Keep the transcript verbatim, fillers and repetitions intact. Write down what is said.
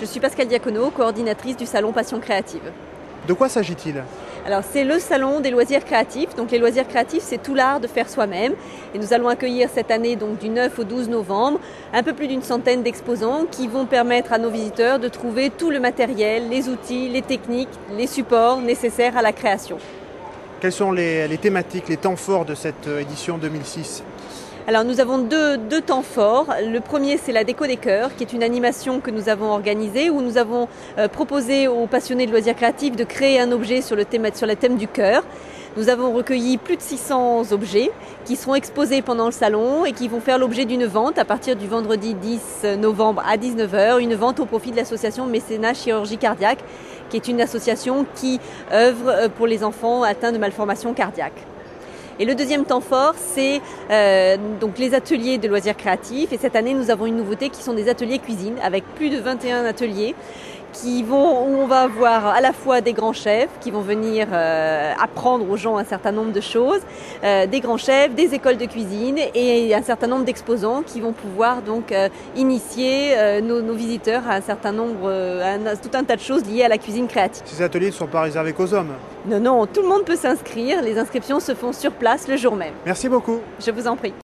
Je suis Pascale Diacono, coordinatrice du salon Passion Créative. De quoi s'agit-il ? Alors c'est le salon des loisirs créatifs. Donc les loisirs créatifs, c'est tout l'art de faire soi-même. Et nous allons accueillir cette année, donc du neuf au douze novembre, un peu plus d'une centaine d'exposants qui vont permettre à nos visiteurs de trouver tout le matériel, les outils, les techniques, les supports nécessaires à la création. Quelles sont les, les thématiques, les temps forts de cette édition deux mille six ? Alors nous avons deux, deux temps forts. Le premier, c'est la déco des cœurs, qui est une animation que nous avons organisée où nous avons euh, proposé aux passionnés de loisirs créatifs de créer un objet sur le thème, sur le thème du cœur. Nous avons recueilli plus de six cents objets qui seront exposés pendant le salon et qui vont faire l'objet d'une vente à partir du vendredi dix novembre à dix-neuf heures, une vente au profit de l'association Mécénat Chirurgie Cardiaque, qui est une association qui œuvre pour les enfants atteints de malformations cardiaques. Et le deuxième temps fort, c'est euh, donc les ateliers de loisirs créatifs. Et cette année, nous avons une nouveauté qui sont des ateliers cuisine avec plus de vingt et un ateliers qui vont, où on va avoir à la fois des grands chefs qui vont venir euh, apprendre aux gens un certain nombre de choses, euh, des grands chefs, des écoles de cuisine et un certain nombre d'exposants qui vont pouvoir donc euh, initier euh, nos, nos visiteurs à un certain nombre, euh, à un, tout un tas de choses liées à la cuisine créative. Ces ateliers ne sont pas réservés qu'aux hommes ? Non, non, tout le monde peut s'inscrire. Les inscriptions se font sur place le jour même. Merci beaucoup. Je vous en prie.